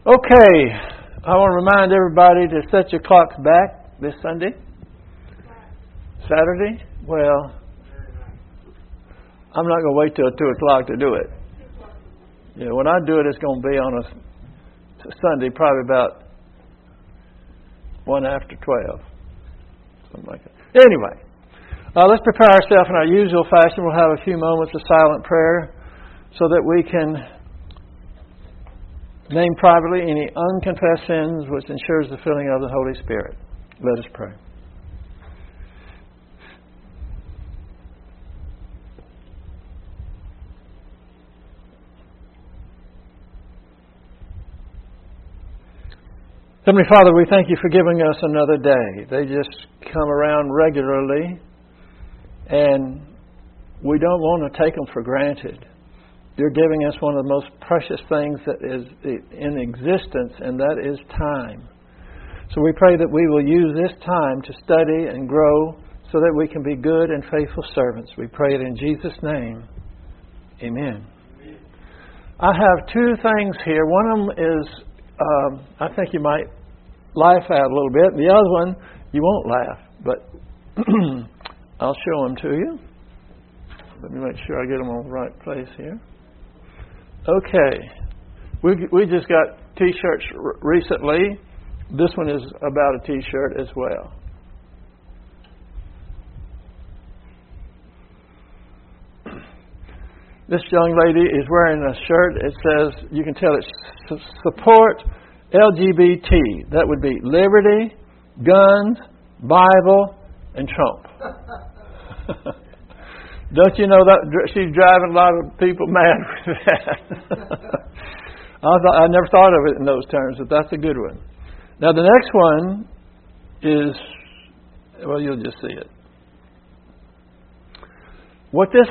Okay, I want to remind everybody to set your clocks back this Sunday. Saturday? Well, I'm not going to wait till 2 o'clock to do it. Yeah, when I do it, it's going to be on a Sunday, probably about 1 after 12. Something like that. Anyway, let's prepare ourselves in our usual fashion. We'll have a few moments of silent prayer so that we can name privately any unconfessed sins, which ensures the filling of the Holy Spirit. Let us pray. Heavenly Father, we thank you for giving us another day. They just come around regularly, and we don't want to take them for granted. You're giving us one of the most precious things that is in existence, and that is time. So we pray that we will use this time to study and grow so that we can be good and faithful servants. We pray it in Jesus' name. Amen. I have two things here. One of them is, I think you might laugh at a little bit. The other one, you won't laugh, but I'll show them to you. Let me make sure I get them on the right place here. Okay, we just got T-shirts recently. This one is about a T-shirt as well. This young lady is wearing a shirt. It says, you can tell it's support LGBT. That would be liberty, guns, Bible, and Trump. Don't you know that she's driving a lot of people mad with that? I never thought of it in those terms, but that's a good one. Now the next one is, well, you'll just see it. What this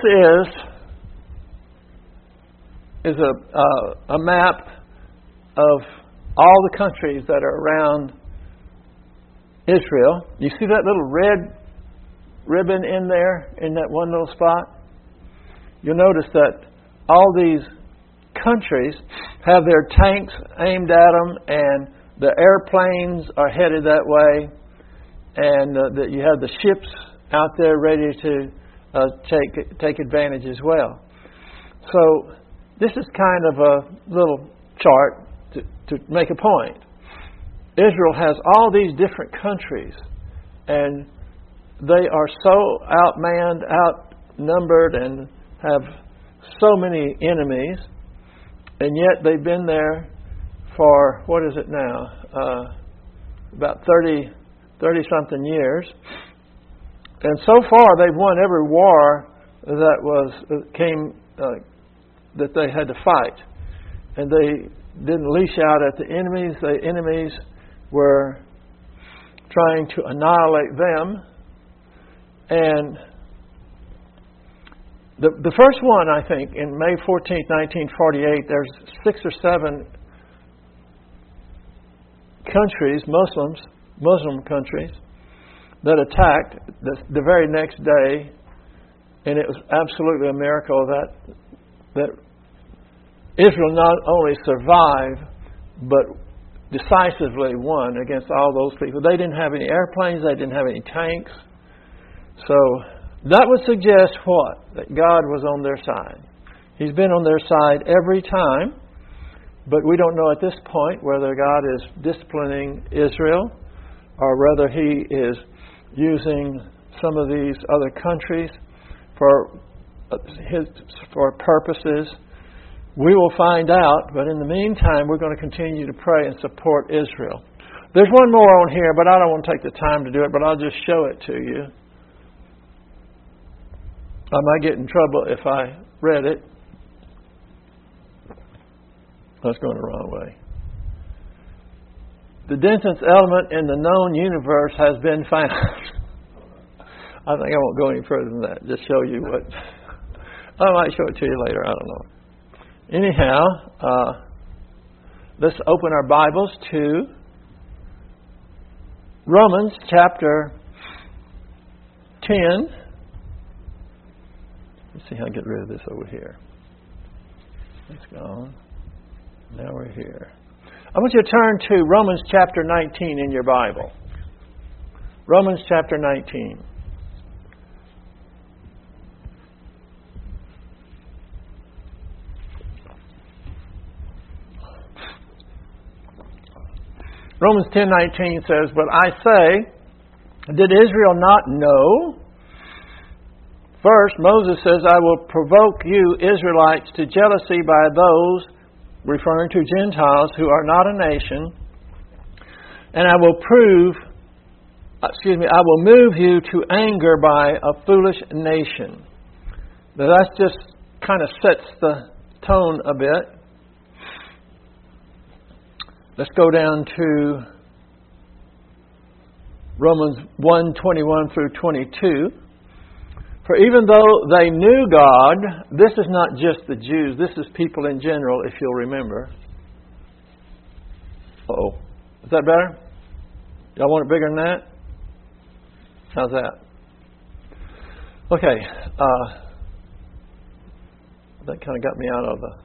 is a map of all the countries that are around Israel. You see that little red ribbon in there, in that one little spot? You'll notice that all these countries have their tanks aimed at them, and the airplanes are headed that way, and that you have the ships out there ready to take advantage as well. So this is kind of a little chart to make a point. Israel has all these different countries, and they are so outmanned, outnumbered, and have so many enemies, and yet they've been there for, what is it now, about 30-something years. And so far they've won every war that they had to fight. And they didn't leash out at the enemies. The enemies were trying to annihilate them. And the first one, I think, in May 14th, 1948, there's 6 or 7 countries, Muslim countries, that attacked the very next day, and it was absolutely a miracle that Israel not only survived, but decisively won against all those people. They didn't have any airplanes, they didn't have any tanks. So that would suggest what? That God was on their side. He's been on their side every time, but we don't know at this point whether God is disciplining Israel or whether He is using some of these other countries for purposes. We will find out, but in the meantime, we're going to continue to pray and support Israel. There's one more on here, but I don't want to take the time to do it, but I'll just show it to you. I might get in trouble if I read it. That's going the wrong way. The densest element in the known universe has been found. I think I won't go any further than that. Just show you what. I might show it to you later. I don't know. Anyhow, let's open our Bibles to Romans chapter 10. Let's see how I get rid of this over here. It's gone. Now we're here. I want you to turn to Romans chapter 19 in your Bible. Romans chapter 19. Romans 10:19 says, "But I say, did Israel not know? First, Moses says, I will provoke you, Israelites, to jealousy by those," referring to Gentiles, "who are not a nation, and I will move you to anger by a foolish nation." Now that just kind of sets the tone a bit. Let's go down to Romans 1:21 through 22. "For even though they knew God," this is not just the Jews, this is people in general, if you'll remember. Uh-oh. Is that better? Y'all want it bigger than that? How's that? Okay. That kind of got me out of the...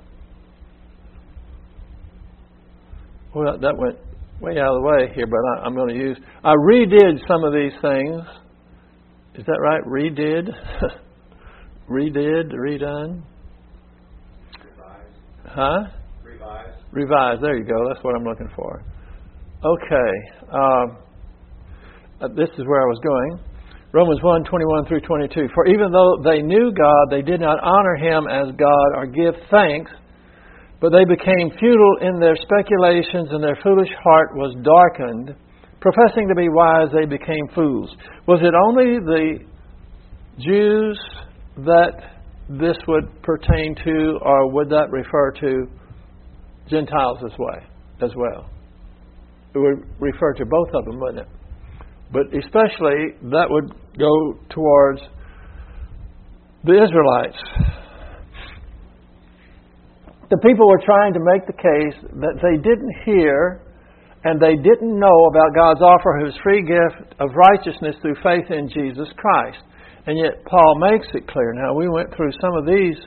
Well, that went way out of the way here, but I'm going to use... I redid some of these things. Is that right? Redid? Redid? Redone? Revised. Huh? Revised. Revised. There you go. That's what I'm looking for. Okay. This is where I was going. Romans 1:21 through 22. "For even though they knew God, they did not honor Him as God or give thanks, but they became futile in their speculations, and their foolish heart was darkened. Professing to be wise, they became fools." Was it only the Jews that this would pertain to, or would that refer to Gentiles as well? It would refer to both of them, wouldn't it? But especially that would go towards the Israelites. The people were trying to make the case that they didn't hear and they didn't know about God's offer of His free gift of righteousness through faith in Jesus Christ. And yet Paul makes it clear. Now, we went through some of these.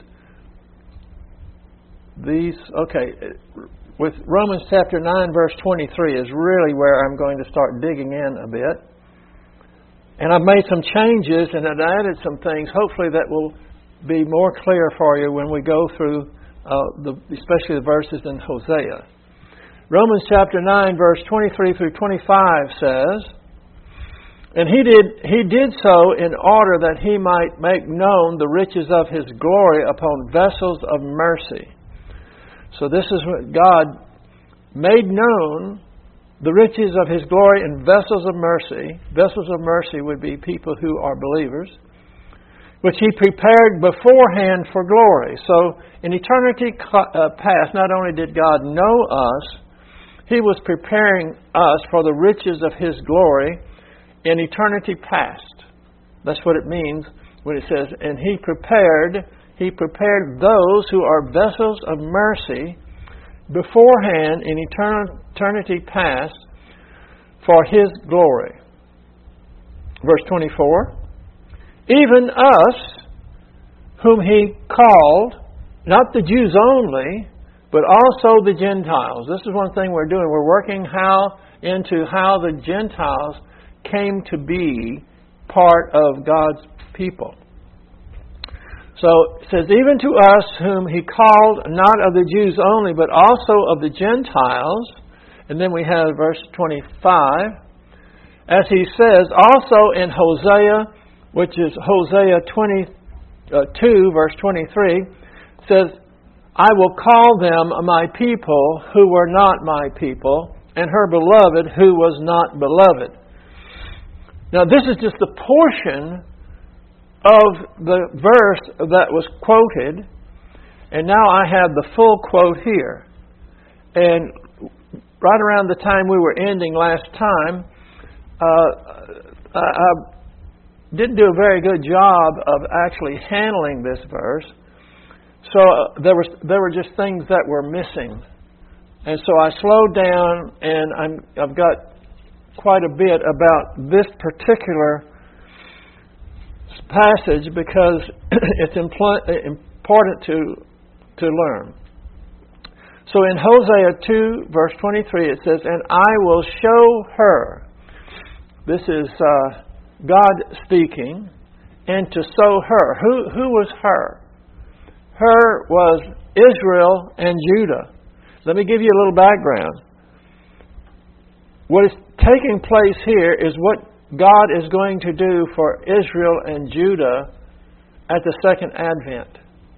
Okay, with Romans chapter 9, verse 23 is really where I'm going to start digging in a bit. And I've made some changes and I've added some things, hopefully that will be more clear for you when we go through especially the verses in Hosea. Romans chapter 9, verse 23 through 25 says, "And he did so in order that He might make known the riches of His glory upon vessels of mercy." So this is what God made known, the riches of His glory in vessels of mercy. Vessels of mercy would be people who are believers, which He prepared beforehand for glory. So in eternity past, not only did God know us, He was preparing us for the riches of His glory in eternity past. That's what it means when it says, "And He prepared those who are vessels of mercy beforehand in eternity past for His glory." Verse 24, "Even us, whom He called," not the Jews only, but also the Gentiles. This is one thing we're doing. We're working into how the Gentiles came to be part of God's people. So it says, "Even to us whom He called, not of the Jews only, but also of the Gentiles." And then we have verse 25. "As He says also in Hosea," which is Hosea 22, verse 23, says, "I will call them my people who were not my people, and her beloved who was not beloved." Now this is just a portion of the verse that was quoted, and now I have the full quote here. And right around the time we were ending last time, I didn't do a very good job of actually handling this verse. So there were just things that were missing. And so I slowed down, and I've got quite a bit about this particular passage because it's important to learn. So in Hosea 2, verse 23, it says, "And I will show her." This is God speaking. "And to sow her." Who was her? Her was Israel and Judah. Let me give you a little background. What is taking place here is what God is going to do for Israel and Judah at the second advent.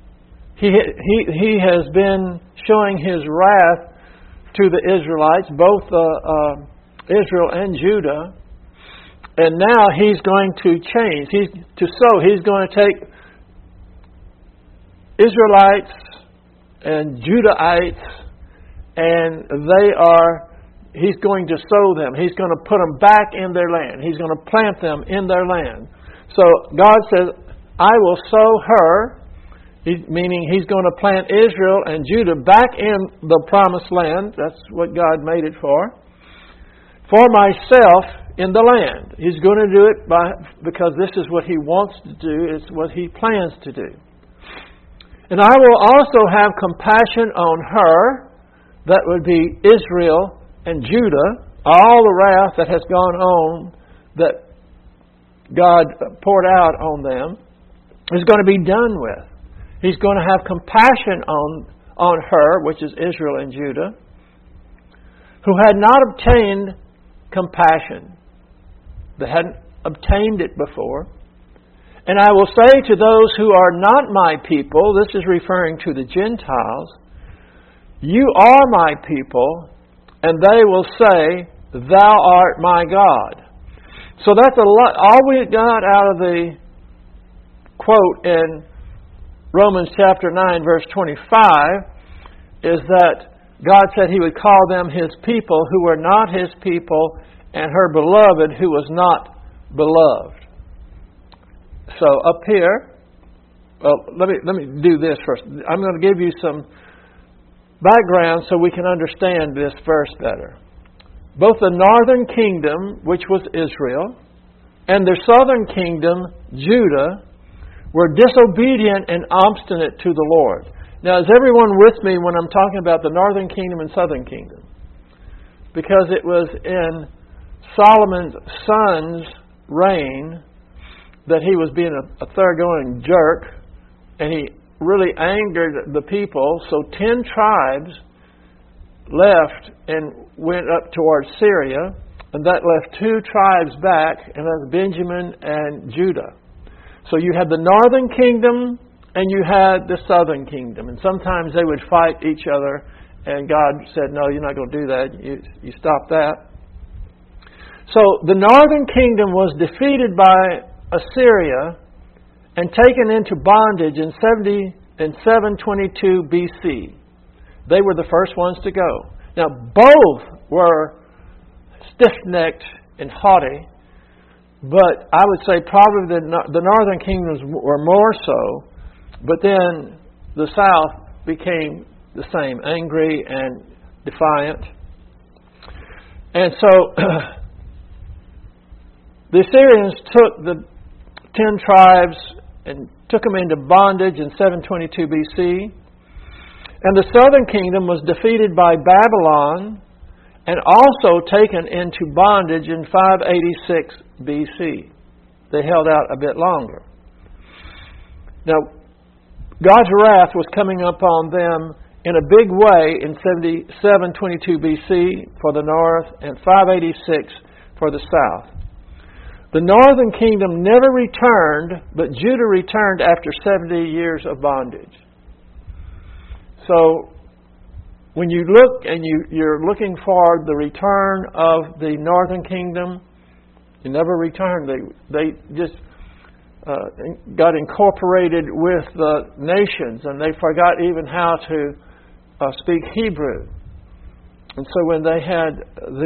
He has been showing His wrath to the Israelites, both Israel and Judah, and now He's going to change. He's going to take Israelites and Judahites, and He's going to sow them. He's going to put them back in their land. He's going to plant them in their land. So God says, "I will sow her," meaning He's going to plant Israel and Judah back in the promised land. That's what God made it for myself in the land. He's going to do it because this is what He wants to do. It's what He plans to do. "And I will also have compassion on her," that would be Israel and Judah, all the wrath that has gone on, that God poured out on them, is going to be done with. He's going to have compassion on her, which is Israel and Judah, who had not obtained compassion. They hadn't obtained it before. "And I will say to those who are not my people," this is referring to the Gentiles, "You are my people, and they will say, Thou art my God." So that's all we got out of the quote in Romans chapter 9, verse 25, is that God said He would call them His people who were not His people, and her beloved who was not beloved. So up here, well, let me do this first. I'm going to give you some background so we can understand this verse better. Both the northern kingdom, which was Israel, and the southern kingdom, Judah, were disobedient and obstinate to the Lord. Now, is everyone with me when I'm talking about the northern kingdom and southern kingdom? Because it was in Solomon's son's reign that he was being a thoroughgoing jerk, and he really angered the people. So 10 tribes left and went up towards Syria, and that left 2 tribes back, and that's Benjamin and Judah. So you had the northern kingdom and you had the southern kingdom, and sometimes they would fight each other, and God said, "No, you're not going to do that. You stop that." So the northern kingdom was defeated by Assyria and taken into bondage in 722 BC. They were the first ones to go. Now, both were stiff-necked and haughty, but I would say probably the northern kingdoms were more so, but then the south became the same, angry and defiant. And so the Assyrians took the 10 tribes and took them into bondage in 722 BC. And the southern kingdom was defeated by Babylon and also taken into bondage in 586 BC. They held out a bit longer. Now, God's wrath was coming upon them in a big way in 722 BC for the north and 586 for the south. The northern kingdom never returned, but Judah returned after 70 years of bondage. So, when you look and you're looking for the return of the northern kingdom, it never returned. They just got incorporated with the nations, and they forgot even how to speak Hebrew. And so when they had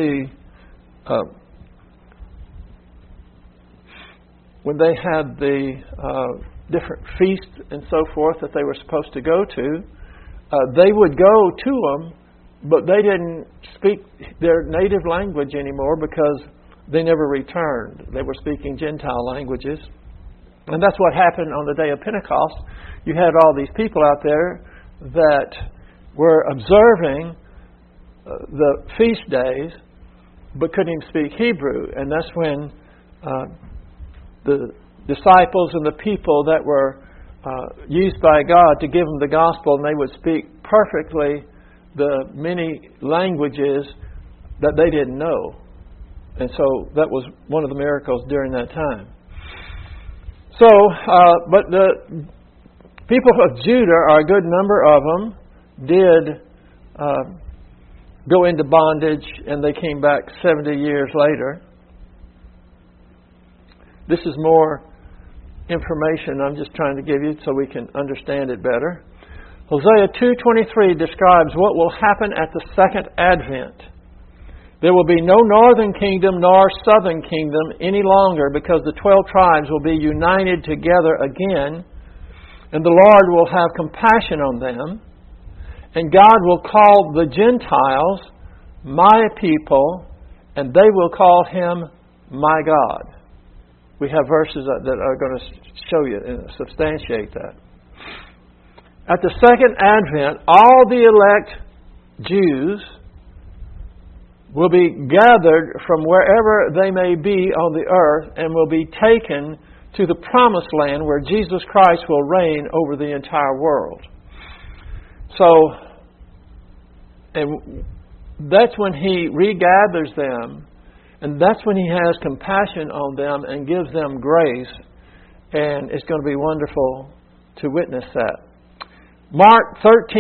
the different feasts and so forth that they were supposed to go to, they would go to them, but they didn't speak their native language anymore because they never returned. They were speaking Gentile languages. And that's what happened on the day of Pentecost. You had all these people out there that were observing the feast days, but couldn't even speak Hebrew. And that's when the disciples and the people that were used by God to give them the gospel, and they would speak perfectly the many languages that they didn't know. And so that was one of the miracles during that time. So, but the people of Judah, a good number of them, did go into bondage, and they came back 70 years later. This is more information I'm just trying to give you so we can understand it better. Hosea 2:23 describes what will happen at the second advent. There will be no northern kingdom nor southern kingdom any longer, because the 12 tribes will be united together again, and the Lord will have compassion on them, and God will call the Gentiles my people, and they will call Him my God. We have verses that are going to show you and substantiate that. At the second advent, all the elect Jews will be gathered from wherever they may be on the earth and will be taken to the promised land where Jesus Christ will reign over the entire world. So, and that's when He regathers them, and that's when He has compassion on them and gives them grace, and it's going to be wonderful to witness that. Mark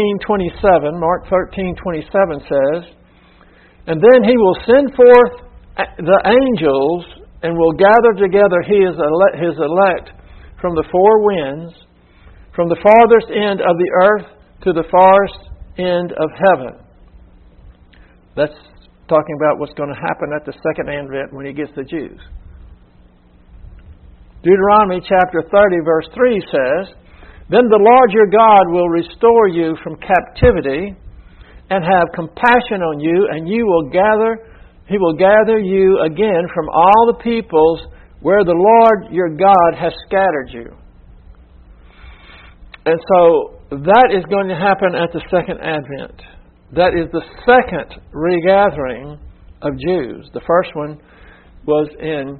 13:27 says, "And then He will send forth the angels and will gather together His elect from the four winds, from the farthest end of the earth to the farthest end of heaven." That's talking about what's going to happen at the second advent when He gets the Jews. Deuteronomy chapter 30 verse 3 says, "Then the Lord your God will restore you from captivity and have compassion on you, and He will gather you again from all the peoples where the Lord your God has scattered you." And so that is going to happen at the second advent. That is the second regathering of Jews. The first one was in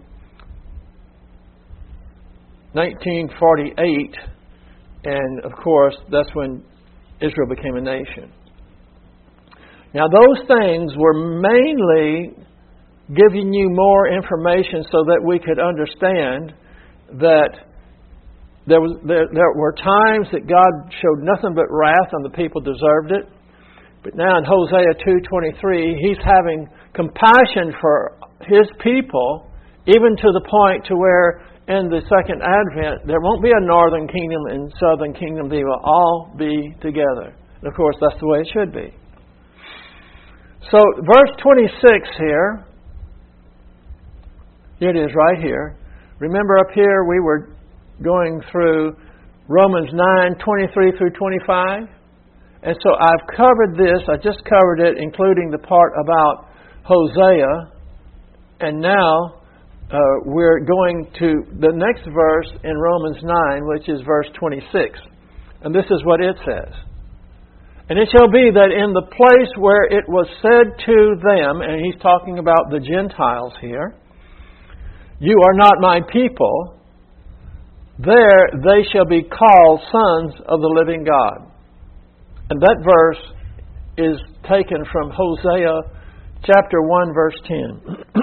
1948, and of course that's when Israel became a nation. Now those things were mainly giving you more information so that we could understand that there were times that God showed nothing but wrath and the people deserved it. But now in Hosea 2:23, He's having compassion for His people, even to the point to where in the second advent there won't be a northern kingdom and southern kingdom. They will all be together. And of course, that's the way it should be. So verse 26 here it is right here. Remember up here we were going through Romans 9:23 through 25. And so I've covered this. I just covered it, including the part about Hosea. And now we're going to the next verse in Romans 9, which is verse 26. And this is what it says. "And it shall be that in the place where it was said to them," and he's talking about the Gentiles here, "You are not my people, there they shall be called sons of the living God." And that verse is taken from Hosea chapter 1, verse 10.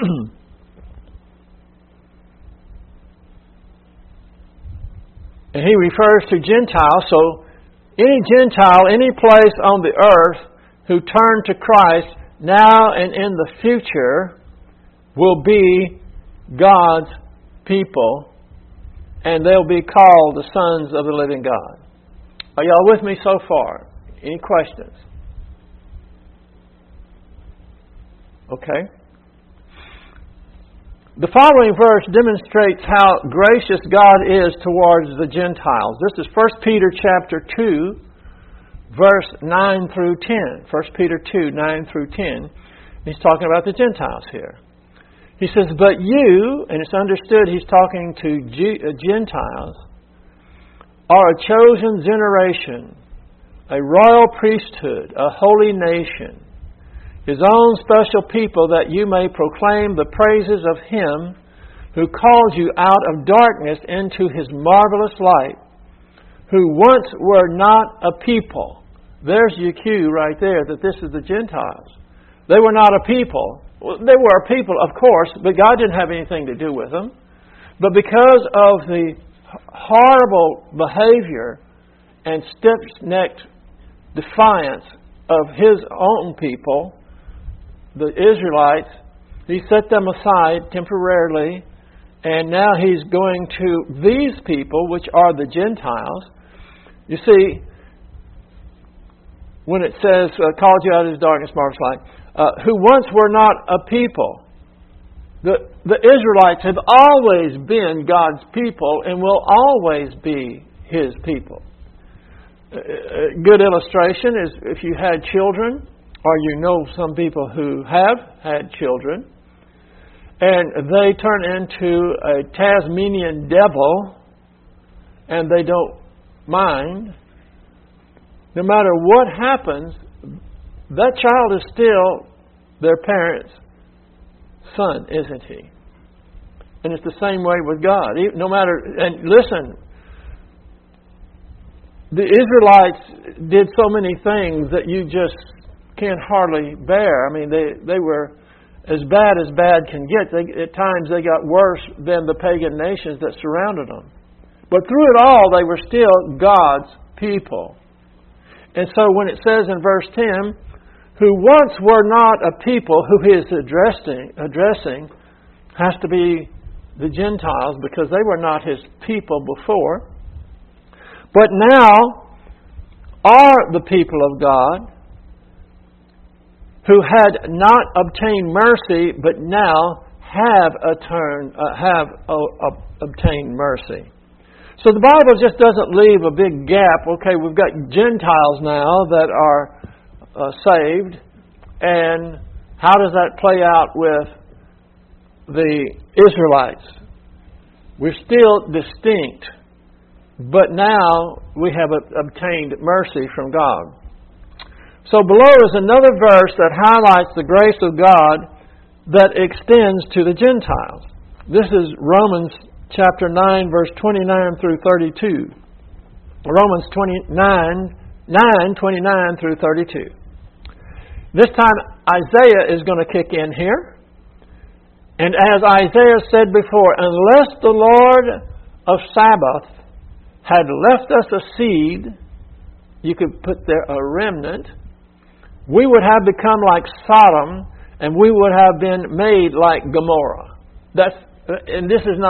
And he refers to Gentiles. So any Gentile, any place on the earth who turn to Christ now and in the future will be God's people, and they'll be called the sons of the living God. Are y'all with me so far? Any questions? Okay. The following verse demonstrates how gracious God is towards the Gentiles. This is 1 Peter chapter 2, verse 9 through 10. 1 Peter 2, 9 through 10. He's talking about the Gentiles here. He says, "But you," and it's understood he's talking to Gentiles, "are a chosen generation, a royal priesthood, a holy nation, His own special people, that you may proclaim the praises of Him who called you out of darkness into His marvelous light, who once were not a people. There's your cue right there that this is the Gentiles. They were not a people. Well, they were a people, of course, but God didn't have anything to do with them. But because of the horrible behavior and stiff-necked defiance of His own people, the Israelites, He set them aside temporarily, and now He's going to these people, which are the Gentiles. You see, when it says, called you out of His darkness, marvelous light, who once were not a people. The Israelites have always been God's people and will always be His people. A good illustration is if you had children, or you know some people who have had children, and they turn into a Tasmanian devil, and they don't mind, no matter what happens, that child is still their parent's son, isn't he? And it's the same way with God. No matter, and listen, the Israelites did so many things that you just can't hardly bear. I mean, they were as bad can get. At times they got worse than the pagan nations that surrounded them. But through it all, they were still God's people. And so when it says in verse 10, who once were not a people, who He is addressing has to be the Gentiles, because they were not His people before, but now are the people of God, who had not obtained mercy, but now have obtained mercy. So the Bible just doesn't leave a big gap. Okay, we've got Gentiles now that are saved, and how does that play out with the Israelites? We're still distinct, but now we have obtained mercy from God. So below is another verse that highlights the grace of God that extends to the Gentiles. This is Romans chapter 9, verse 29 through 32. Romans 9:29 through 32. This time Isaiah is going to kick in here. And as Isaiah said before, unless the Lord of Sabaoth had left us a seed, you could put there a remnant, we would have become like Sodom, and we would have been made like Gomorrah. And this is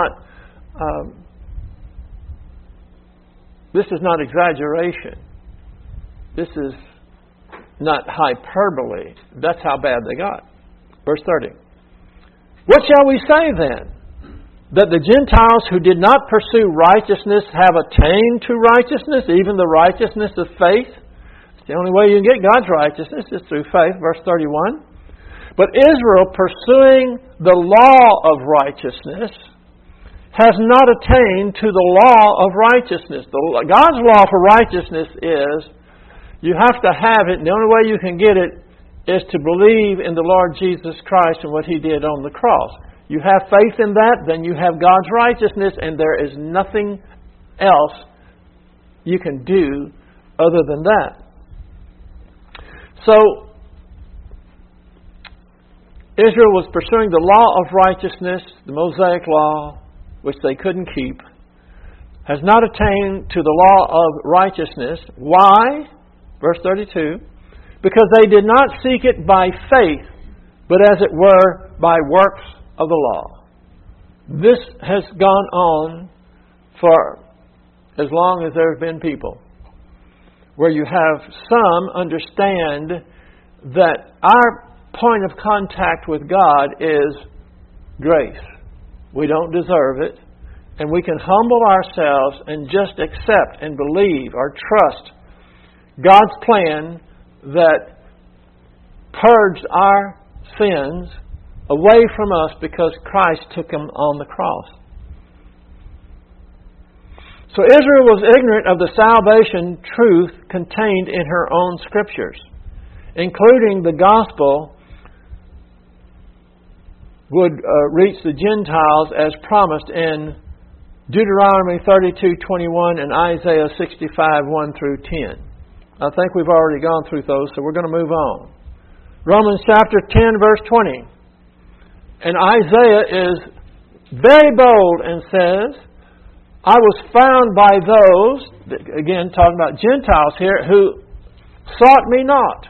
not exaggeration. This is not hyperbole. That's how bad they got. Verse 30. What shall we say then? That the Gentiles who did not pursue righteousness have attained to righteousness, even the righteousness of faith? It's the only way you can get God's righteousness is through faith. Verse 31. But Israel, pursuing the law of righteousness, has not attained to the law of righteousness. God's law for righteousness is you have to have it, and the only way you can get it is to believe in the Lord Jesus Christ and what He did on the cross. You have faith in that, then you have God's righteousness, and there is nothing else you can do other than that. So, Israel was pursuing the law of righteousness, the Mosaic law, which they couldn't keep, has not attained to the law of righteousness. Why? Verse 32. Because they did not seek it by faith, but as it were by works of the law. This has gone on for as long as there have been people, where you have some understand that our point of contact with God is grace. We don't deserve it, and we can humble ourselves and just accept and believe or trust God's plan that purged our sins away from us because Christ took them on the cross. So Israel was ignorant of the salvation truth contained in her own scriptures, including the gospel would reach the Gentiles as promised in Deuteronomy 32:21 and Isaiah 65:1 through 10. I think we've already gone through those, so we're going to move on. Romans chapter 10, verse 20. And Isaiah is very bold and says, I was found by those, again talking about Gentiles here, who sought me not.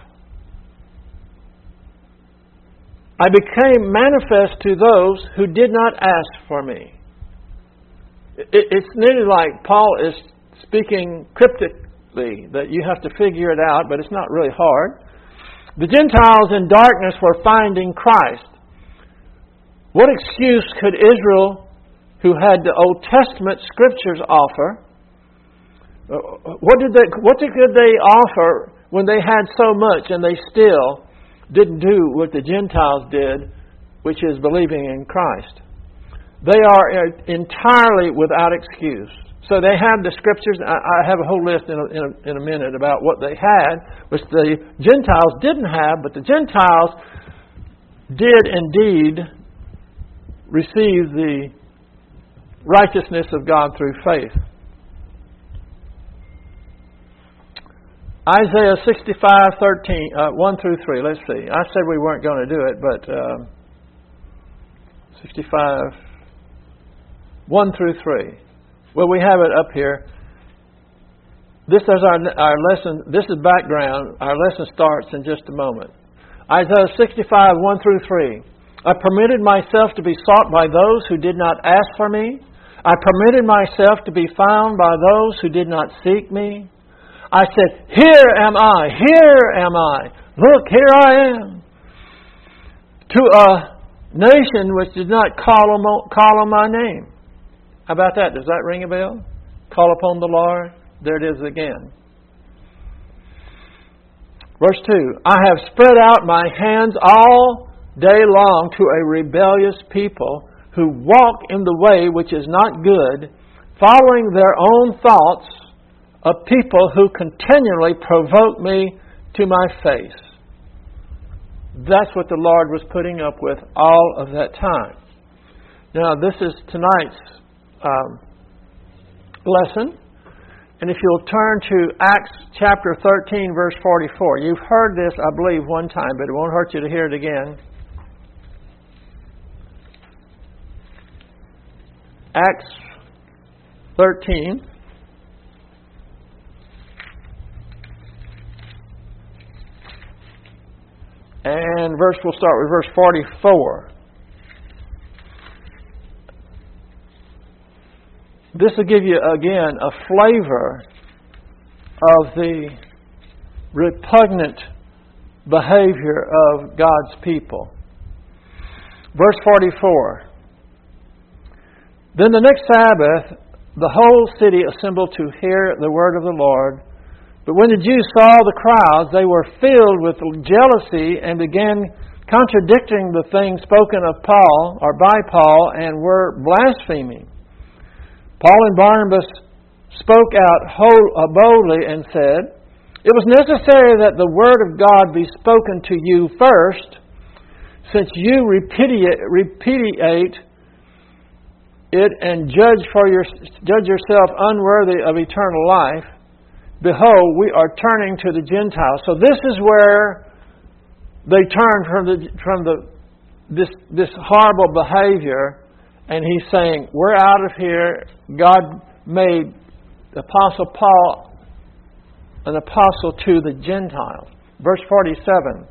I became manifest to those who did not ask for me. It's nearly like Paul is speaking cryptically, that you have to figure it out, but it's not really hard. The Gentiles in darkness were finding Christ. What excuse could Israel, who had the Old Testament scriptures, offer? What could they offer when they had so much and they still didn't do what the Gentiles did, which is believing in Christ? They are entirely without excuse. So they have the scriptures. I have a whole list in a minute about what they had, which the Gentiles didn't have, but the Gentiles did indeed receive the righteousness of God through faith. Isaiah 65:13, 1 through 3. Let's see. I said we weren't going to do it, but 65, 1 through 3. Well, we have it up here. This is our lesson. This is background. Our lesson starts in just a moment. Isaiah 65, 1 through 3. I permitted myself to be sought by those who did not ask for me. I permitted myself to be found by those who did not seek me. I said, here am I, here am I. Look, here I am. To a nation which did not call on my name. How about that? Does that ring a bell? Call upon the Lord. There it is again. Verse 2. I have spread out my hands all day long to a rebellious people who walk in the way which is not good, following their own thoughts, a people who continually provoke me to my face. That's what the Lord was putting up with all of that time. Now, this is tonight's lesson. And if you'll turn to Acts chapter 13, verse 44. You've heard this, I believe, one time, but it won't hurt you to hear it again. Acts 13. And we'll start with verse 44. This will give you, again, a flavor of the repugnant behavior of God's people. Verse 44. Then the next Sabbath, the whole city assembled to hear the word of the Lord. But when the Jews saw the crowds, they were filled with jealousy and began contradicting the things spoken of Paul, or by Paul, and were blaspheming. Paul and Barnabas spoke out boldly and said, it was necessary that the word of God be spoken to you first, since you repudiate it and judge yourself unworthy of eternal life. Behold, we are turning to the Gentiles. So this is where they turn from this horrible behavior, and he's saying, we're out of here. God made the Apostle Paul an apostle to the Gentiles. Verse 47.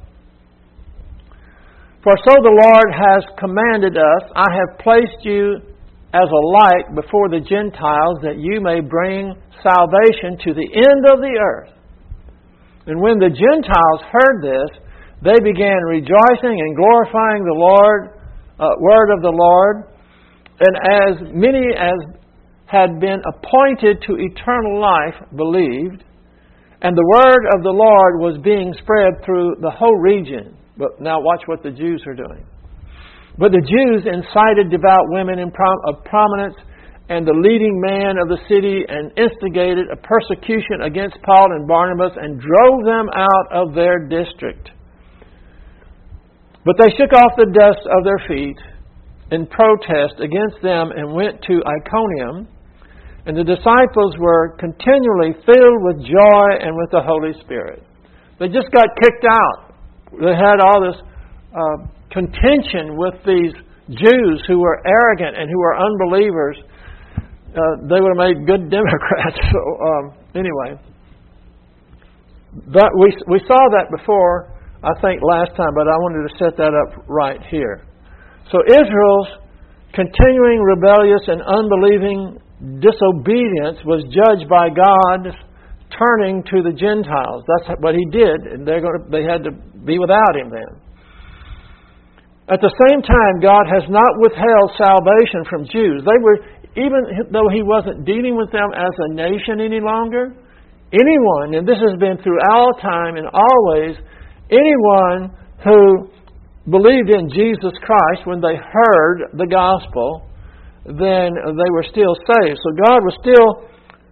For so the Lord has commanded us, I have placed you as a light before the Gentiles, that you may bring salvation to the end of the earth. And when the Gentiles heard this, they began rejoicing and glorifying the word of the Lord. And as many as had been appointed to eternal life believed, and the word of the Lord was being spread through the whole region. But now watch what the Jews are doing. But the Jews incited devout women of prominence and the leading man of the city, and instigated a persecution against Paul and Barnabas and drove them out of their district. But they shook off the dust of their feet in protest against them and went to Iconium. And the disciples were continually filled with joy and with the Holy Spirit. They just got kicked out. They had all this contention with these Jews who were arrogant and who were unbelievers. They would have made good Democrats. So anyway, but we saw that before, I think last time, but I wanted to set that up right here. So Israel's continuing rebellious and unbelieving disobedience was judged by God turning to the Gentiles. That's what He did, and they had to be without Him then. At the same time, God has not withheld salvation from Jews. They were, even though He wasn't dealing with them as a nation any longer, anyone, and this has been through all time and always, anyone who believed in Jesus Christ when they heard the gospel, then they were still saved. So God was still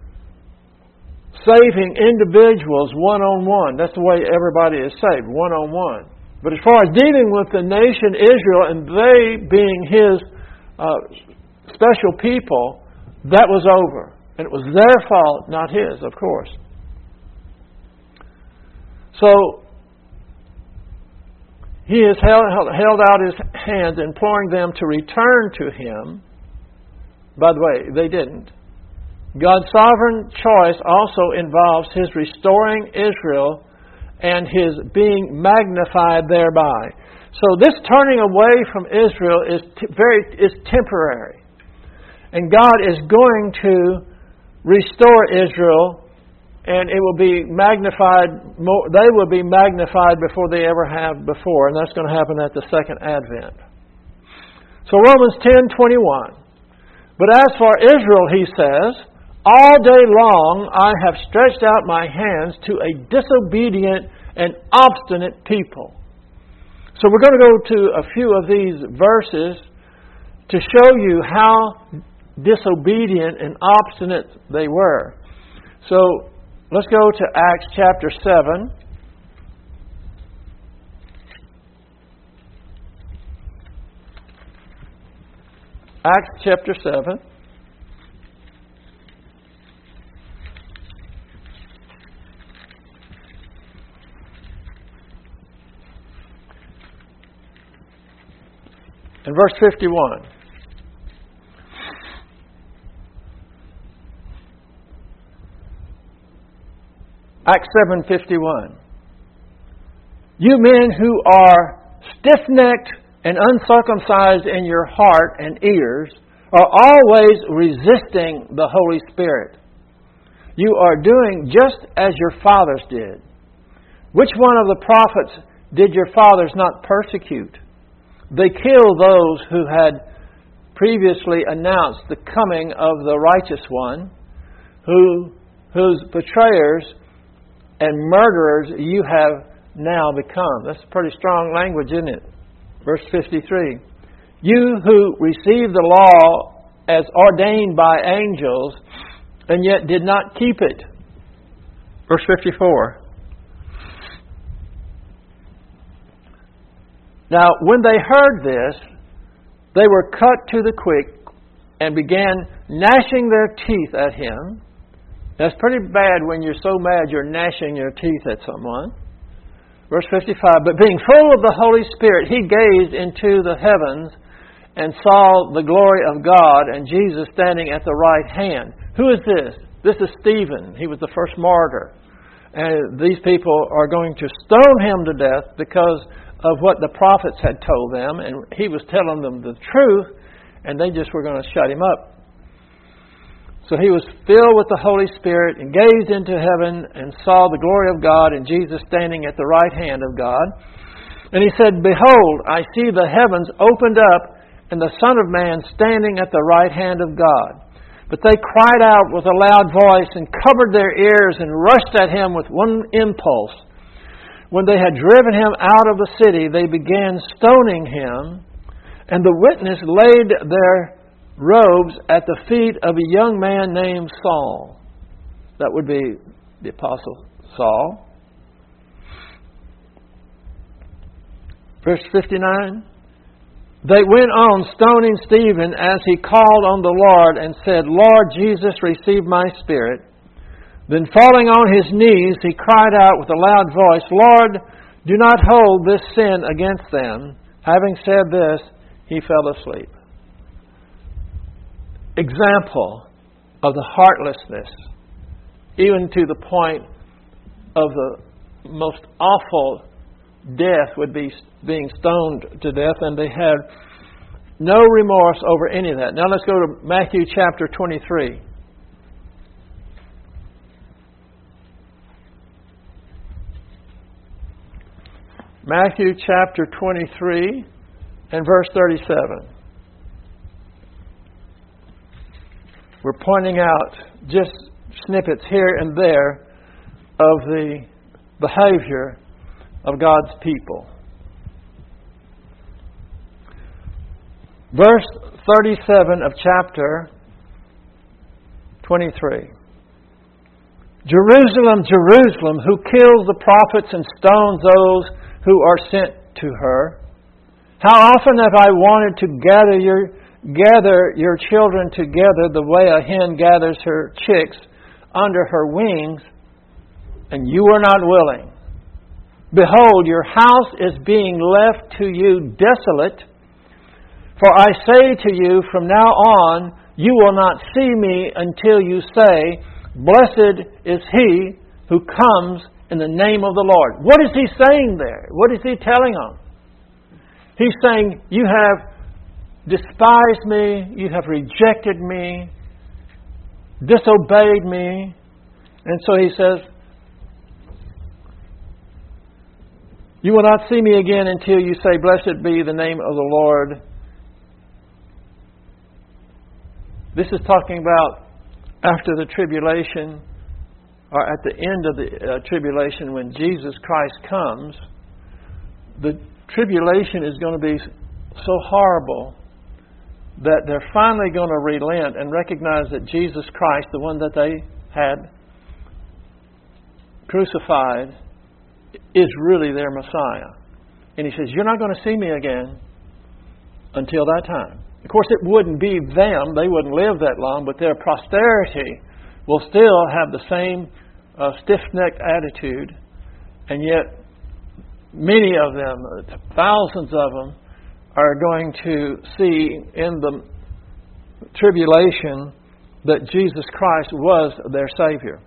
saving individuals one-on-one. That's the way everybody is saved, one-on-one. But as far as dealing with the nation Israel and they being His special people, that was over. And it was their fault, not His, of course. So He has held out His hands, imploring them to return to Him. By the way, they didn't. God's sovereign choice also involves His restoring Israel and His being magnified thereby. So this turning away from Israel is temporary. And God is going to restore Israel, and it will be magnified. They will be magnified before they ever have before, and that's going to happen at the second advent. So Romans 10:21. But as for Israel, he says, all day long I have stretched out my hands to a disobedient and obstinate people. So we're going to go to a few of these verses to show you how disobedient and obstinate they were. So let's go to Acts chapter 7. Acts chapter 7. And verse 51. Acts 7:51. You men who are stiff-necked and uncircumcised in your heart and ears are always resisting the Holy Spirit. You are doing just as your fathers did. Which one of the prophets did your fathers not persecute? They killed those who had previously announced the coming of the righteous one, whose betrayers and murderers you have now become. That's pretty strong language, isn't it? Verse 53. You who received the law as ordained by angels and yet did not keep it. Verse 54. Now, when they heard this, they were cut to the quick and began gnashing their teeth at him. That's pretty bad when you're so mad you're gnashing your teeth at someone. Verse 55, but being full of the Holy Spirit, he gazed into the heavens and saw the glory of God and Jesus standing at the right hand. Who is this? This is Stephen. He was the first martyr. And these people are going to stone him to death because of what the prophets had told them. And he was telling them the truth, and they just were going to shut him up. So he was filled with the Holy Spirit and gazed into heaven and saw the glory of God and Jesus standing at the right hand of God. And he said, behold, I see the heavens opened up and the Son of Man standing at the right hand of God. But they cried out with a loud voice and covered their ears and rushed at him with one impulse. When they had driven him out of the city, they began stoning him. And the witness laid their robes at the feet of a young man named Saul. That would be the Apostle Saul. Verse 59. They went on stoning Stephen as he called on the Lord and said, Lord Jesus, receive my spirit. Then falling on his knees, he cried out with a loud voice, Lord, do not hold this sin against them. Having said this, he fell asleep. Example of the heartlessness, even to the point of the most awful death would be being stoned to death, and they had no remorse over any of that. Now let's go to Matthew chapter 23. Matthew chapter 23 and verse 37. We're pointing out just snippets here and there of the behavior of God's people. Verse 37 of chapter 23. Jerusalem, Jerusalem, who kills the prophets and stones those who are sent to her. How often have I wanted to gather your children together the way a hen gathers her chicks under her wings, and you are not willing. Behold, your house is being left to you desolate. For I say to you, from now on, you will not see me until you say, Blessed is he who comes in the name of the Lord. What is he saying there? What is he telling them? He's saying, you have despised me, you have rejected me, disobeyed me. And so he says, you will not see me again until you say, Blessed be the name of the Lord. This is talking about after the tribulation, or at the end of the tribulation, when Jesus Christ comes. The tribulation is going to be so horrible that they're finally going to relent and recognize that Jesus Christ, the one that they had crucified, is really their Messiah. And he says, you're not going to see me again until that time. Of course, it wouldn't be them. They wouldn't live that long, but their posterity will still have the same stiff-necked attitude. And yet, many of them, thousands of them, are going to see in the tribulation that Jesus Christ was their Savior.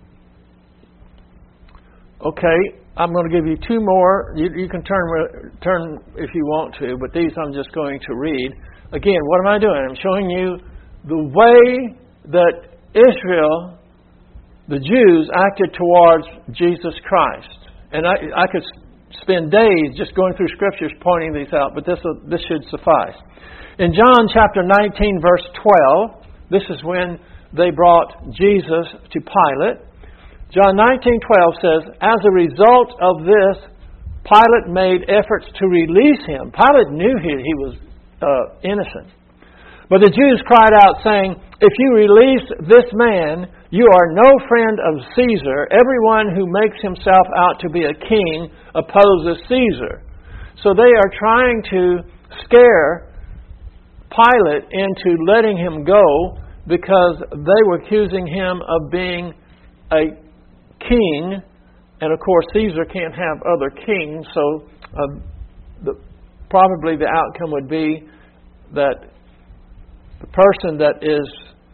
Okay, I'm going to give you two more. You can turn if you want to, but these I'm just going to read. Again, what am I doing? I'm showing you the way that Israel, the Jews, acted towards Jesus Christ. And I could spend days just going through Scriptures pointing these out, but this should suffice. In John chapter 19, verse 12, this is when they brought Jesus to Pilate. John 19:12 says, as a result of this, Pilate made efforts to release him. Pilate knew he was innocent. But the Jews cried out, saying, if you release this man, you are no friend of Caesar. Everyone who makes himself out to be a king opposes Caesar. So they are trying to scare Pilate into letting him go because they were accusing him of being a king. And of course, Caesar can't have other kings, so probably the outcome would be that the person that is,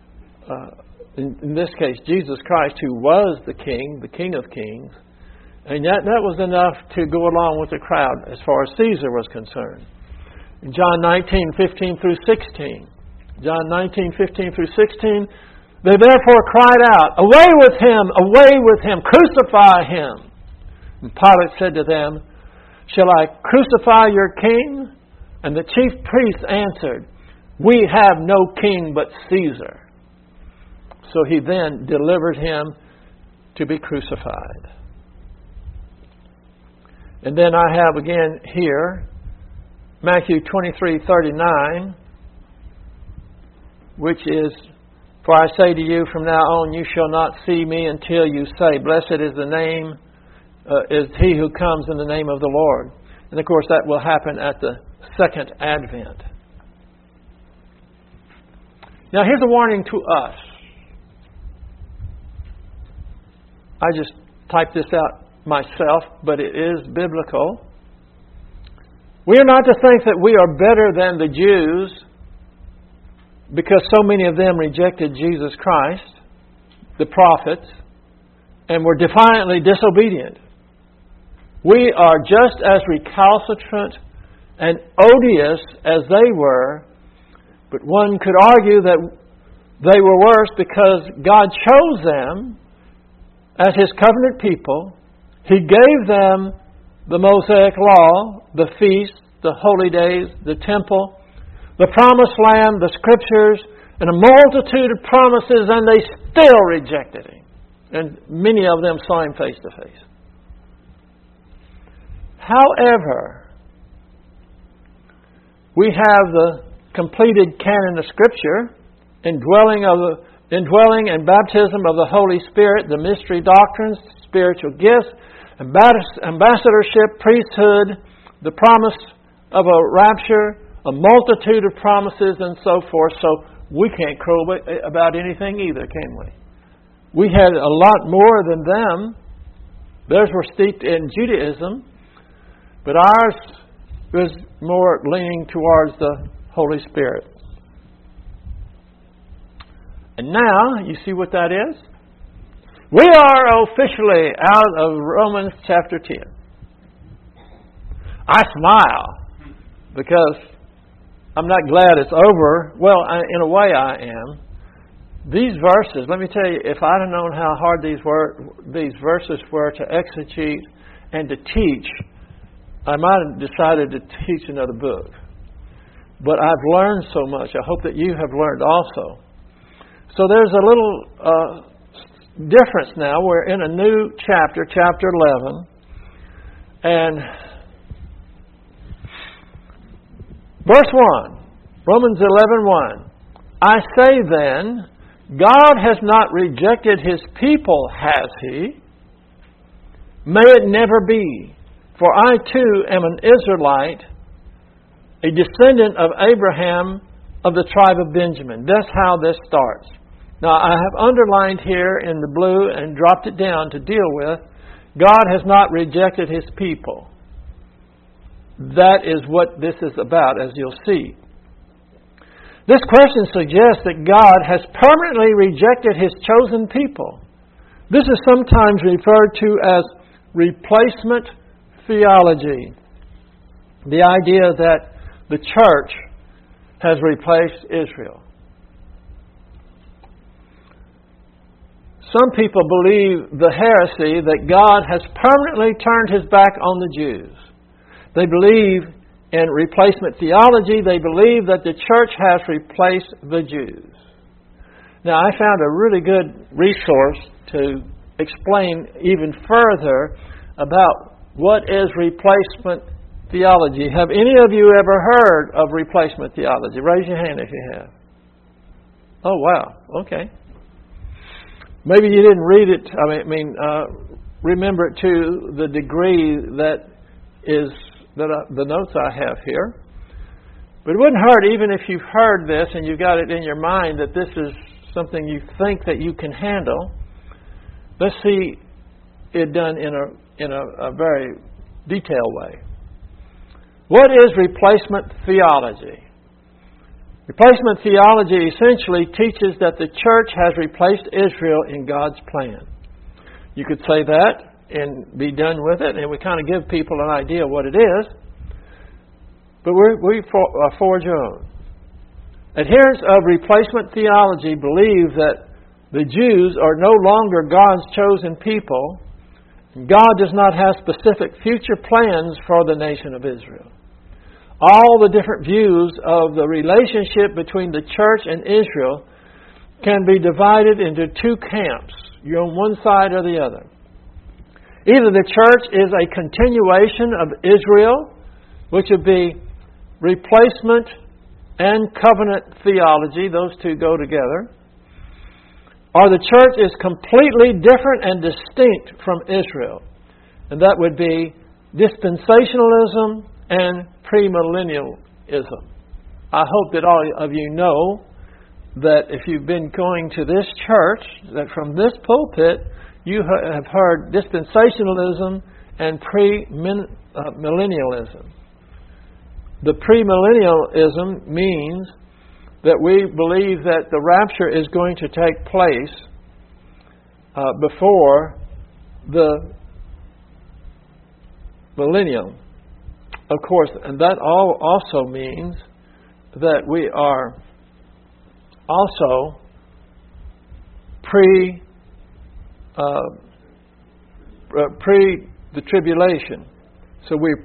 in this case, Jesus Christ, who was the King of Kings, and that was enough to go along with the crowd as far as Caesar was concerned. In John 19:15 through 16, John 19:15 through 16, they therefore cried out, away with him, crucify him. And Pilate said to them, shall I crucify your king? And the chief priests answered, we have no king but Caesar. So he then delivered him to be crucified. And then I have again here, Matthew 23:39. which is, "For I say to you, from now on you shall not see me until you say, Blessed is the name, is he who comes in the name of the Lord." And of course that will happen at the second advent. Now here's a warning to us. I just typed this out myself, but it is biblical. We are not to think that we are better than the Jews because so many of them rejected Jesus Christ, the prophets, and were defiantly disobedient. We are just as recalcitrant and odious as they were, but one could argue that they were worse because God chose them as His covenant people. He gave them the Mosaic Law, the feasts, the holy days, the temple, the promised land, the Scriptures, and a multitude of promises, and they still rejected Him. And many of them saw Him face to face. However, we have the completed canon of Scripture, indwelling and baptism of the Holy Spirit, the mystery doctrines, spiritual gifts, ambassadorship, priesthood, the promise of a rapture, a multitude of promises, and so forth. So we can't crow about anything either, can we? We had a lot more than them. Theirs were steeped in Judaism, but ours was more leaning towards the Holy Spirit. And now, you see what that is? We are officially out of Romans chapter 10. I smile because I'm not glad it's over. Well, in a way I am. These verses, let me tell you, if I'd have known how hard these verses were to exegete and to teach, I might have decided to teach another book. But I've learned so much. I hope that you have learned also. So there's a little difference now. We're in a new chapter, chapter 11. And verse 1, Romans 11:1. I say then, God has not rejected His people, has He? May it never be. For I too am an Israelite, a descendant of Abraham of the tribe of Benjamin. That's how this starts. Now I have underlined here in the blue and dropped it down to deal with, God has not rejected His people. That is what this is about, as you'll see. This question suggests that God has permanently rejected His chosen people. This is sometimes referred to as replacement theology. The idea that the church has replaced Israel. Some people believe the heresy that God has permanently turned His back on the Jews. They believe in replacement theology. They believe that the church has replaced the Jews. Now, I found a really good resource to explain even further about what is replacement theology. Have any of you ever heard of replacement theology? Raise your hand if you have. Oh, wow. Okay. Maybe you didn't read it. Remember it to the degree that is the notes I have here. But it wouldn't hurt, even if you've heard this and you've got it in your mind that this is something you think that you can handle. Let's see it done in a very detailed way. What is replacement theology? Replacement theology essentially teaches that the church has replaced Israel in God's plan. You could say that and be done with it, and we kind of give people an idea of what it is. But we forge our own. Adherents of replacement theology believe that the Jews are no longer God's chosen people, and God does not have specific future plans for the nation of Israel. All the different views of the relationship between the church and Israel can be divided into two camps. You're on one side or the other. Either the church is a continuation of Israel, which would be replacement and covenant theology, those two go together, or the church is completely different and distinct from Israel. And that would be dispensationalism and premillennialism. I hope that all of you know that if you've been going to this church, that from this pulpit you have heard dispensationalism and premillennialism. The premillennialism means that we believe that the rapture is going to take place before the millennium. Of course, and that also means that we are also pre the tribulation. So we're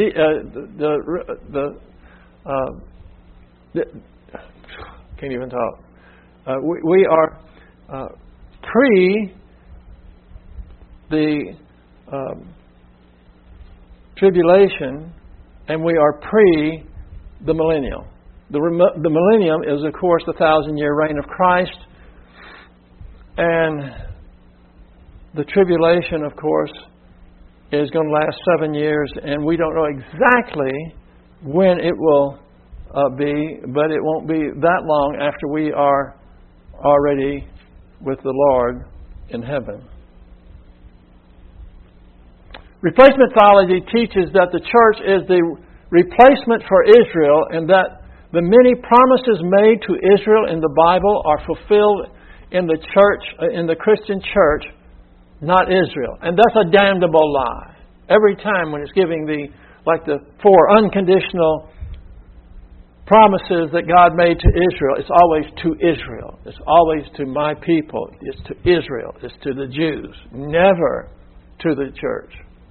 can't even talk. We are pre the tribulation, and we are pre the millennium. The millennium is, of course, the 1,000-year reign of Christ, and the tribulation, of course, is going to last 7 years, and we don't know exactly when it will be, but it won't be that long after we are already with the Lord in heaven. Replacement theology teaches that the church is the replacement for Israel, and that the many promises made to Israel in the Bible are fulfilled in the church, in the Christian church, not Israel. And that's a damnable lie. Every time when it's giving the 4 unconditional promises that God made to Israel, it's always to Israel. It's always to my people. It's to Israel. It's to the Jews. Never to the church.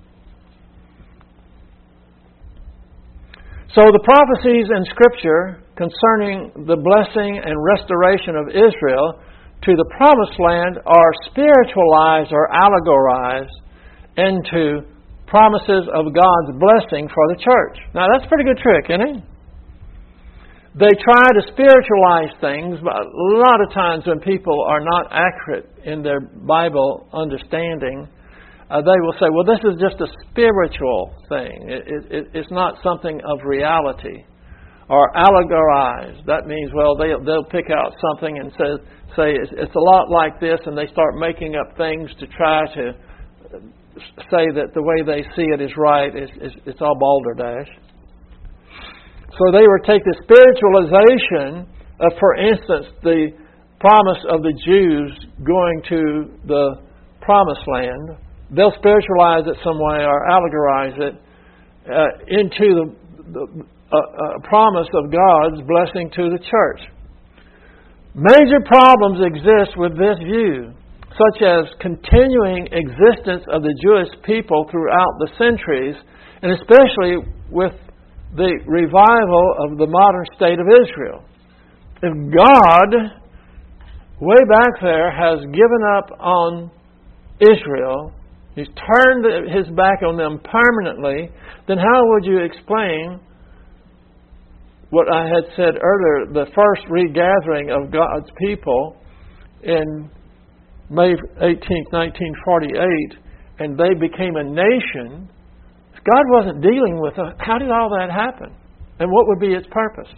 So the prophecies in Scripture concerning the blessing and restoration of Israel to the promised land are spiritualized or allegorized into promises of God's blessing for the church. Now that's a pretty good trick, isn't it? They try to spiritualize things, but a lot of times when people are not accurate in their Bible understanding, they will say, well, this is just a spiritual thing. It's not something of reality. Or allegorize. That means, well, they'll pick out something and say it's a lot like this, and they start making up things to try to say that the way they see it is right. It's all balderdash. So they would take the spiritualization of, for instance, the promise of the Jews going to the promised land. They'll spiritualize it some way or allegorize it into the promise of God's blessing to the church. Major problems exist with this view, such as continuing existence of the Jewish people throughout the centuries, and especially with the revival of the modern state of Israel. If God, way back there, has given up on Israel, He's turned His back on them permanently, then how would you explain what I had said earlier, the first regathering of God's people in May 18th, 1948, and they became a nation? If God wasn't dealing with them, how did all that happen? And what would be its purpose?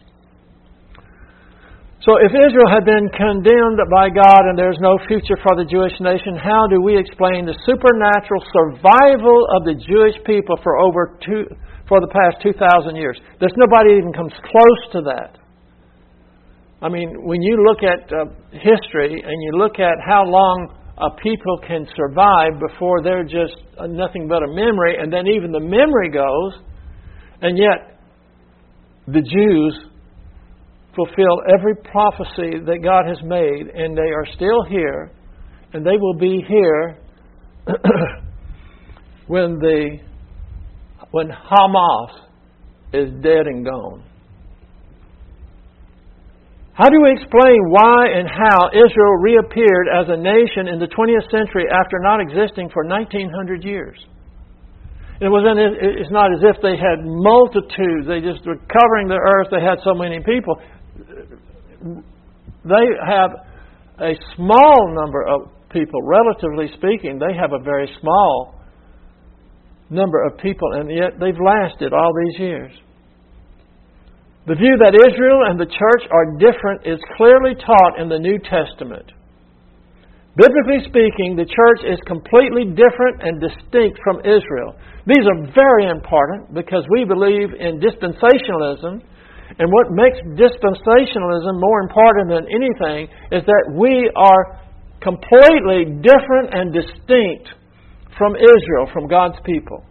So if Israel had been condemned by God and there's no future for the Jewish nation, how do we explain the supernatural survival of the Jewish people for the past 2,000 years? There's nobody even comes close to that. I mean, when you look at history and you look at how long a people can survive before they're just nothing but a memory, and then even the memory goes, and yet the Jews fulfill every prophecy that God has made, and they are still here, and they will be here when Hamas is dead and gone. How do we explain why and how Israel reappeared as a nation in the 20th century after not existing for 1900 years? It's not as if they had multitudes. They just were covering the earth. They had so many people. They have a small number of people. Relatively speaking, they have a very small number of people, and yet they've lasted all these years. The view that Israel and the church are different is clearly taught in the New Testament. Biblically speaking, the church is completely different and distinct from Israel. These are very important because we believe in dispensationalism, and what makes dispensationalism more important than anything is that we are completely different and distinct from Israel, from God's people.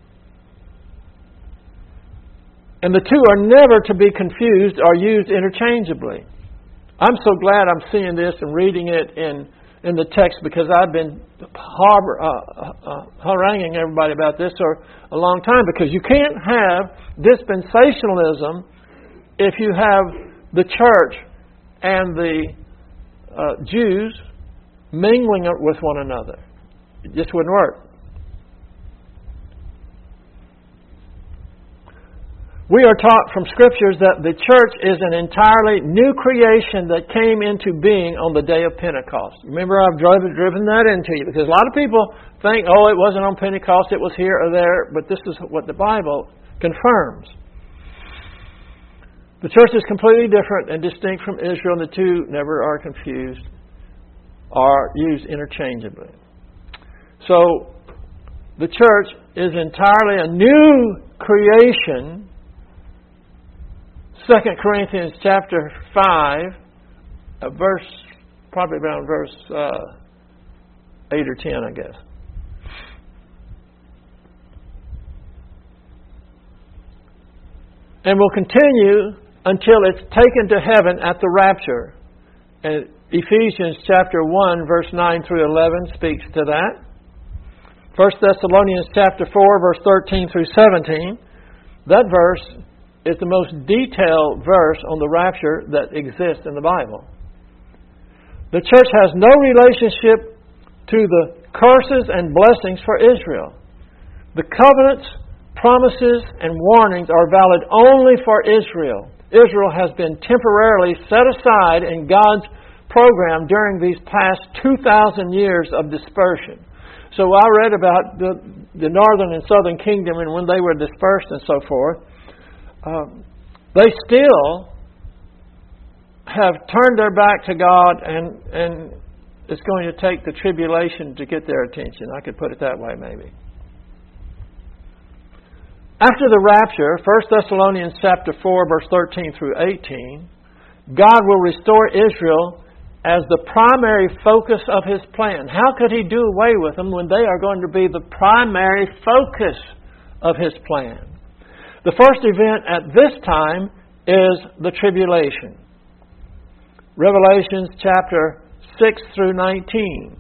And the two are never to be confused or used interchangeably. I'm so glad I'm seeing this and reading it in the text, because I've been haranguing everybody about this for a long time, because you can't have dispensationalism if you have the church and the Jews mingling with one another. It just wouldn't work. We are taught from Scriptures that the church is an entirely new creation that came into being on the day of Pentecost. Remember, I've driven that into you, because a lot of people think, oh, it wasn't on Pentecost, it was here or there, but this is what the Bible confirms. The church is completely different and distinct from Israel, and the two never are confused or used interchangeably. So, the church is entirely a new creation. 2 Corinthians chapter 5, probably around verse 8 or 10, I guess. And will continue until it's taken to heaven at the rapture. And Ephesians chapter 1, verse 9 through 11 speaks to that. 1 Thessalonians chapter 4, verse 13 through 17. That verse is the most detailed verse on the rapture that exists in the Bible. The church has no relationship to the curses and blessings for Israel. The covenants, promises, and warnings are valid only for Israel. Israel has been temporarily set aside in God's program during these past 2,000 years of dispersion. So I read about the northern and southern kingdom and when they were dispersed and so forth. They still have turned their back to God, and it's going to take the tribulation to get their attention. I could put it that way, maybe. After the rapture, 1 Thessalonians chapter 4, verse 13 through 18, God will restore Israel as the primary focus of His plan. How could He do away with them when they are going to be the primary focus of His plan? The first event at this time is the tribulation. Revelations chapter 6 through 19.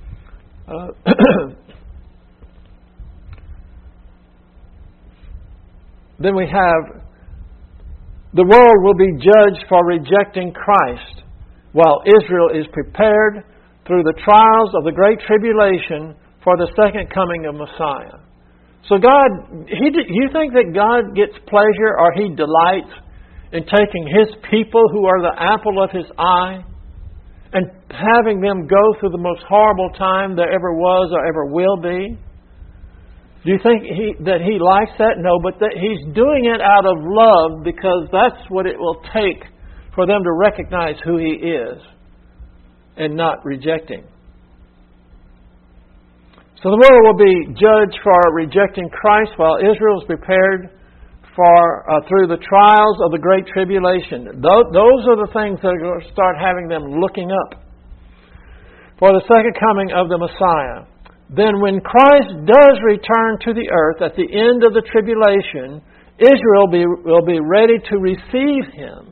Then we have, the world will be judged for rejecting Christ, while Israel is prepared through the trials of the great tribulation for the second coming of Messiah. So God, you think that God gets pleasure or He delights in taking His people who are the apple of His eye and having them go through the most horrible time there ever was or ever will be? Do you think that He likes that? No, but that He's doing it out of love, because that's what it will take for them to recognize who He is and not reject Him. So the world will be judged for rejecting Christ, while Israel is prepared for through the trials of the great tribulation. Those are the things that are going to start having them looking up for the second coming of the Messiah. Then when Christ does return to the earth at the end of the tribulation, Israel will be ready to receive Him.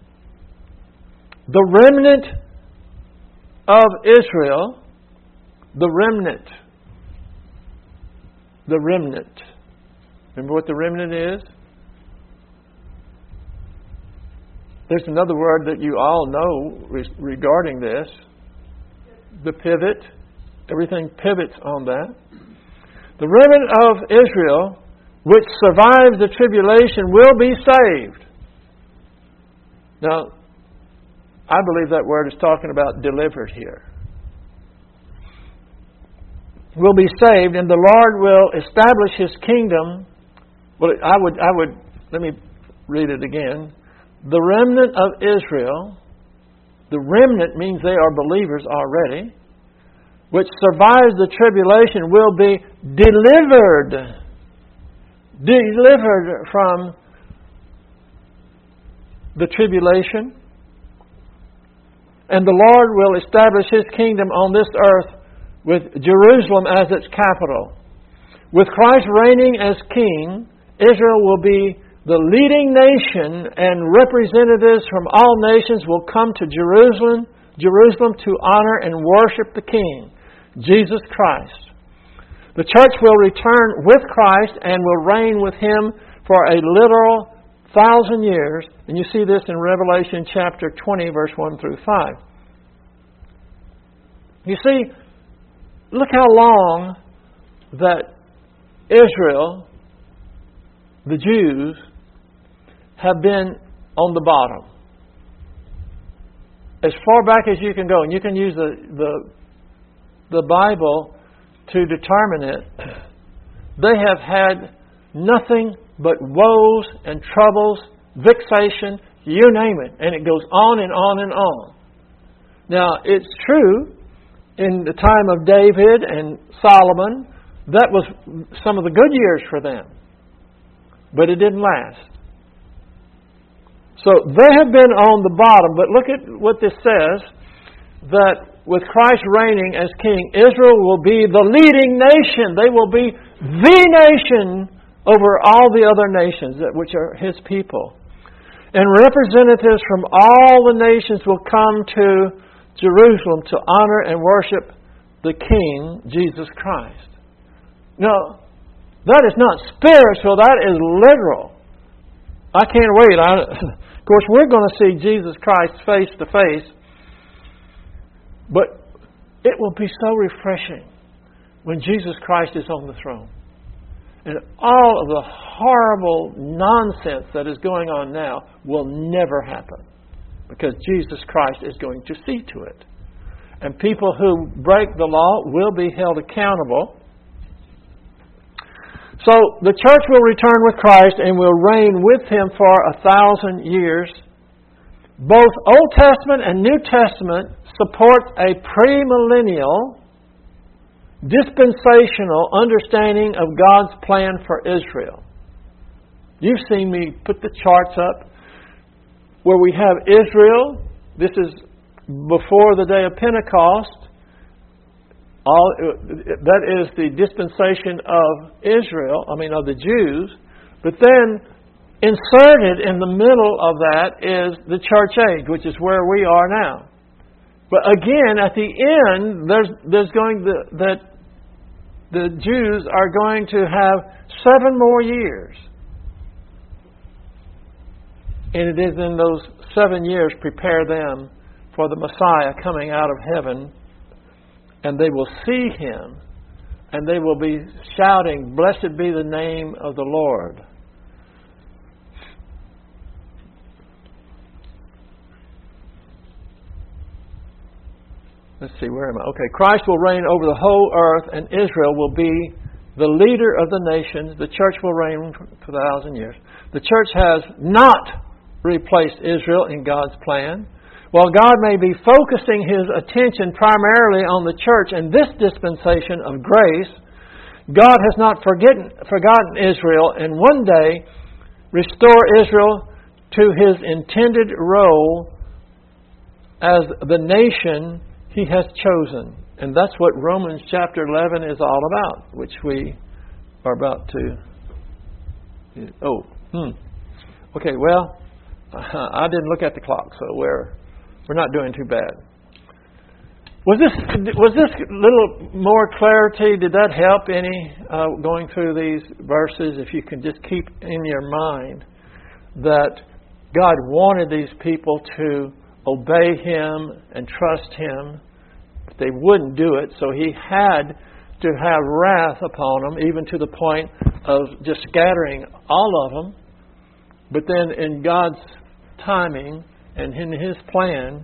The remnant of Israel, the remnant. Remember what the remnant is? There's another word that you all know regarding this. The pivot. Everything pivots on that. The remnant of Israel, which survives the tribulation, will be saved. Now, I believe that word is talking about delivered here. Will be saved, and the Lord will establish His kingdom. Well, let me read it again. The remnant of Israel, the remnant means they are believers already, which survives the tribulation will be delivered. Delivered from the tribulation. And the Lord will establish His kingdom on this earth with Jerusalem as its capital. With Christ reigning as king, Israel will be the leading nation, and representatives from all nations will come to Jerusalem to honor and worship the King, Jesus Christ. The church will return with Christ and will reign with Him for a literal 1,000 years. And you see this in Revelation chapter 20, verse 1 through 5. You see, look how long that Israel, the Jews, have been on the bottom. As far back as you can go, and you can use the Bible to determine it, they have had nothing but woes and troubles, vexation, you name it, and it goes on and on and on. Now, it's true, in the time of David and Solomon, that was some of the good years for them. But it didn't last. So they have been on the bottom, but look at what this says, that with Christ reigning as king, Israel will be the leading nation. They will be the nation over all the other nations, which are His people. And representatives from all the nations will come to Jerusalem to honor and worship the King, Jesus Christ. No, that is not spiritual, that is literal. I can't wait. Of course, we're going to see Jesus Christ face to face, but it will be so refreshing when Jesus Christ is on the throne. And all of the horrible nonsense that is going on now will never happen, because Jesus Christ is going to see to it. And people who break the law will be held accountable. So the church will return with Christ and will reign with Him for 1,000 years. Both Old Testament and New Testament support a premillennial, dispensational understanding of God's plan for Israel. You've seen me put the charts up where we have Israel. This is before the day of Pentecost. That is the dispensation of Israel, of the Jews. But then inserted in the middle of that is the church age, which is where we are now. But again, at the end, that the Jews are going to have 7 more years. And it is in those 7 years prepare them for the Messiah coming out of heaven. And they will see Him, and they will be shouting, "Blessed be the name of the Lord." Let's see, where am I? Okay, Christ will reign over the whole earth, and Israel will be the leader of the nations. The church will reign for 1,000 years. The church has not replaced Israel in God's plan. While God may be focusing His attention primarily on the church in this dispensation of grace, God has not forgotten Israel, and one day restore Israel to His intended role as the nation He has chosen. And that's what Romans chapter 11 is all about, which we are about to... Okay, well, I didn't look at the clock, so we're not doing too bad. Was this little more clarity? Did that help any going through these verses? If you can just keep in your mind that God wanted these people to obey Him and trust Him, but they wouldn't do it, so He had to have wrath upon them, even to the point of just scattering all of them. But then in God's timing and in His plan,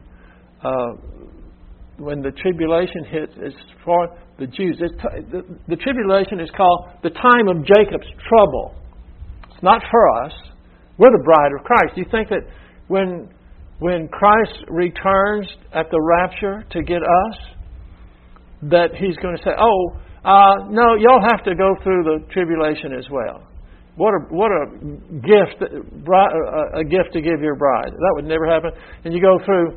when the tribulation hits, it's for the Jews. The tribulation is called the time of Jacob's trouble. It's not for us. We're the bride of Christ. You think that when Christ returns at the rapture to get us, that He's going to say, no, y'all have to go through the tribulation as well. What a gift! A gift to give your bride. That would never happen. And you go through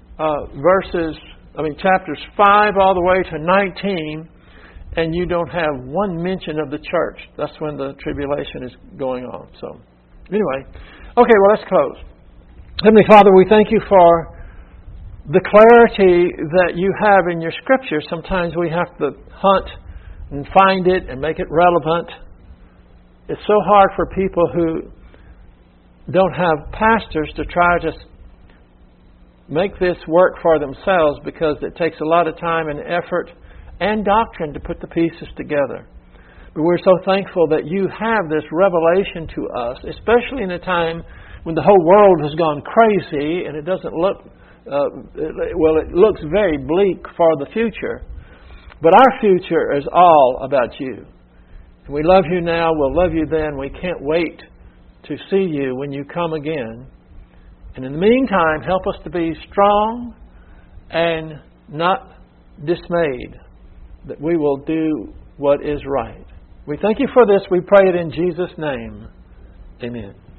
chapters 5 all the way to 19, and you don't have one mention of the church. That's when the tribulation is going on. So, anyway, okay. Well, let's close. Heavenly Father, we thank You for the clarity that You have in Your Scripture. Sometimes we have to hunt and find it and make it relevant. It's so hard for people who don't have pastors to try to make this work for themselves, because it takes a lot of time and effort and doctrine to put the pieces together. But we're so thankful that You have this revelation to us, especially in a time when the whole world has gone crazy and it doesn't look, it looks very bleak for the future. But our future is all about You. We love You now, we'll love You then. We can't wait to see You when You come again. And in the meantime, help us to be strong and not dismayed, that we will do what is right. We thank You for this. We pray it in Jesus' name. Amen.